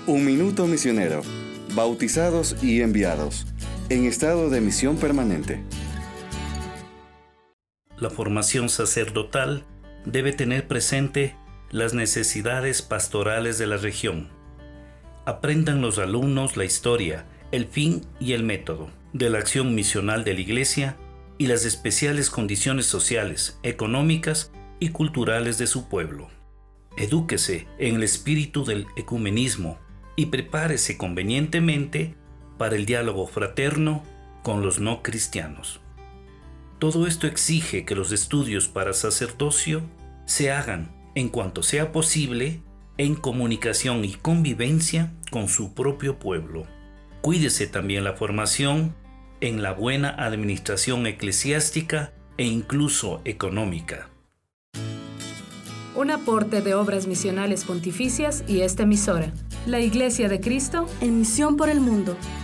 Un minuto misionero. Bautizados y enviados. En estado de misión permanente. La formación sacerdotal debe tener presente las necesidades pastorales de la región. Aprendan los alumnos la historia, el fin y el método de la acción misional de la Iglesia y las especiales condiciones sociales, económicas y culturales de su pueblo. Edúquese en el espíritu del ecumenismo y prepárese convenientemente para el diálogo fraterno con los no cristianos. Todo esto exige que los estudios para sacerdocio se hagan, en cuanto sea posible, en comunicación y convivencia con su propio pueblo. Cuídese también la formación en la buena administración eclesiástica e incluso económica. Un aporte de Obras Misionales Pontificias y esta emisora, la Iglesia de Cristo en misión por el mundo.